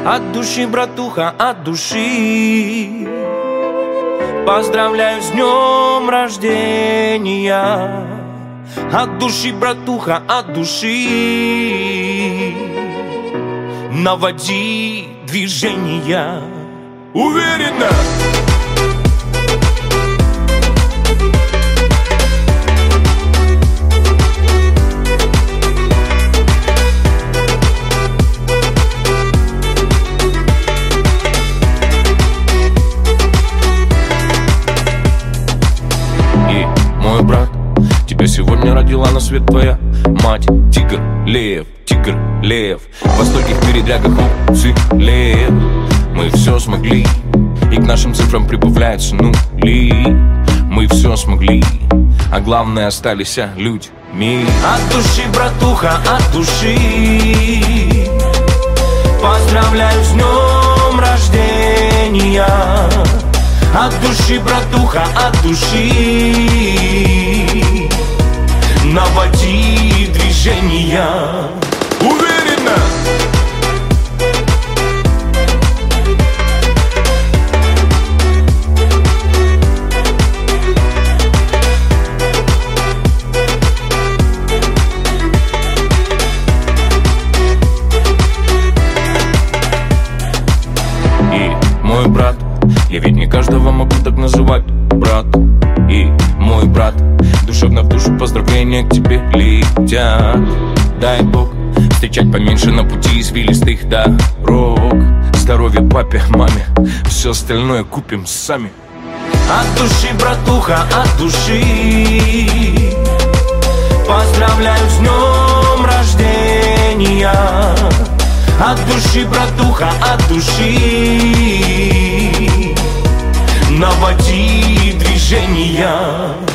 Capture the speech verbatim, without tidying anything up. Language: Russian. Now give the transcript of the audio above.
От души, братуха, от души поздравляю с днем рождения. От души, братуха, от души наводи движения уверенно. И мой брат, тебя сегодня родила на свет твоя мать. Тигр, лев, тигр, лев, во стольких передрягах уцелев. Мы все смогли, и к нашим цифрам прибавляются нули. Мы все смогли, а главное остались людьми. От души, братуха, от души поздравляю с днем рождения. От души, братуха, от души наводи движения уверенно. И мой брат, я ведь не каждого могу так называть, брат. И мой брат, душевно в душу поздравления к тебе летят. Дай Бог встречать поменьше на пути извилистых дорог. Здоровья папе, маме, все остальное купим сами. От души, братуха, от души поздравляю с днем рождения. От души, братуха, от души наводи движения.